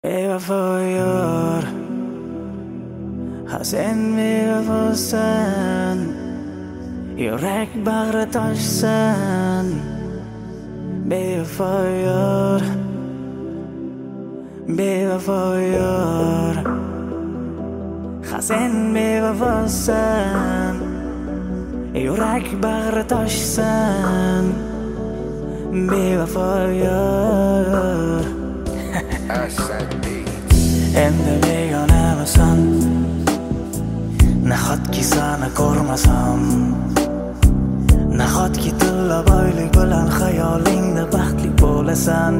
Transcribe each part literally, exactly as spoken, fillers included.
Bevafoyor ha sen bevafosan, yürek bag'ri toshsan. Bevafoyor, bevafoyor ha sen bevafosan, yürek bag'ri toshsan. Bevafoyor endi begonamisan, nahotki seni ko'rmasam, nahotki tilla boylik bilan xayolingda baxtli bo'lasan.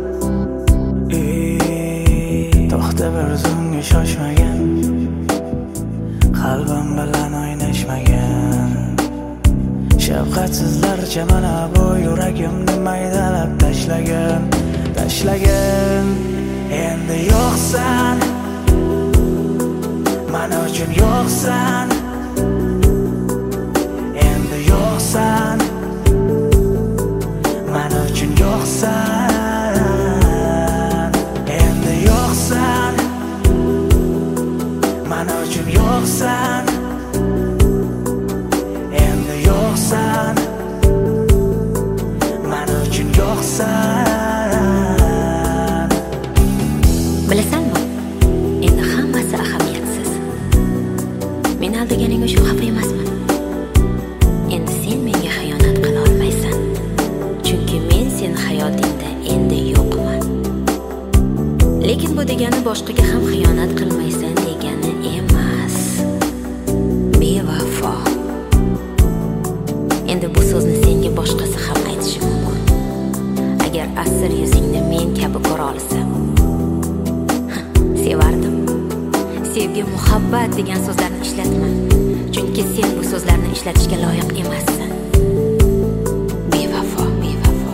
To'xta, bir zumga shoshmagan, qalbim bilan o'ynashmagan. Shafqatsizlarcha mana bu yuragimni maydalab tashlagan, tashlagan. Endi yo'qsan, men uchun yo'qsan. Endi yo'qsan, men uchun yo'qsan. Endi yo'qsan, men uchun yo'qsan. Endi yo'qsan, men uchun yo'qsan. Bilasanmi? Endi hammasi ahamiyatsiz. Men aldiganing uchun xafa emasman. Endi sen menga xiyonat qila olmaysan. Chunki men sening hayotingda endi yo'qman. Lekin bu degani boshqaga ham xiyonat qilmaysan degani emas. Bevafo. Endi bu so'zni senga boshqasi ham aytishi mumkin. Agar asr yuzingni men kabi ko'ra olsam, sevardim. Sevgi, muhabbat degan so'zlarni ishlatma. Chunki sen bu so'zlarni ishlatishga loyiq emassan. Bevafo, bevafo.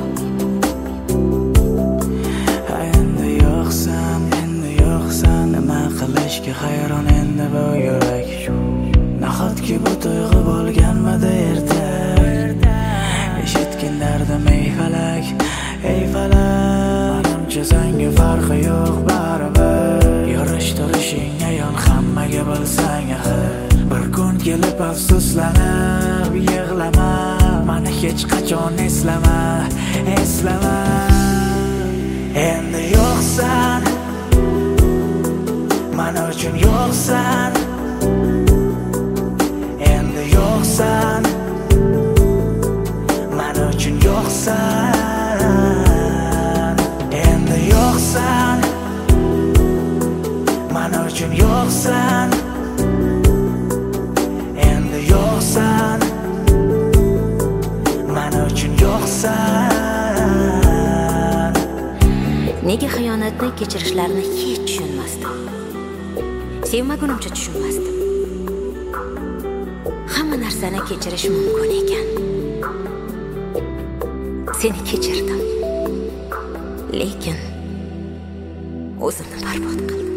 Endi yo'qsan, endi yo'qsan. Nima qilishga hayron endi bu yurak. Nahotki bu tuyg'u bo'lganmidi erta. Eshitgin dardim ey falak, ey falak. Menimcha senga farqi yo'q baribir. Yurish turishing ayon, hammaga bilsang axir. Bir kun kelib afsuslanib yig'lama, meni hech qachon eslama, eslama. Endi yo'qsan, men uchun yo'qsan. Endi yo'qsan, men uchun yo'qsan. Endi yo'qsan, men uchun yo'qsan. Endi yo'qsan, men uchun yo'qsan. Nega xiyonatni kechirishlarini hech tushunmasdim. Sevmagunimcha tushunmasdim. Hamma narsani kechirish mumkin ekan. Seni kechirdim. Lekin o'zimni barbod qildim.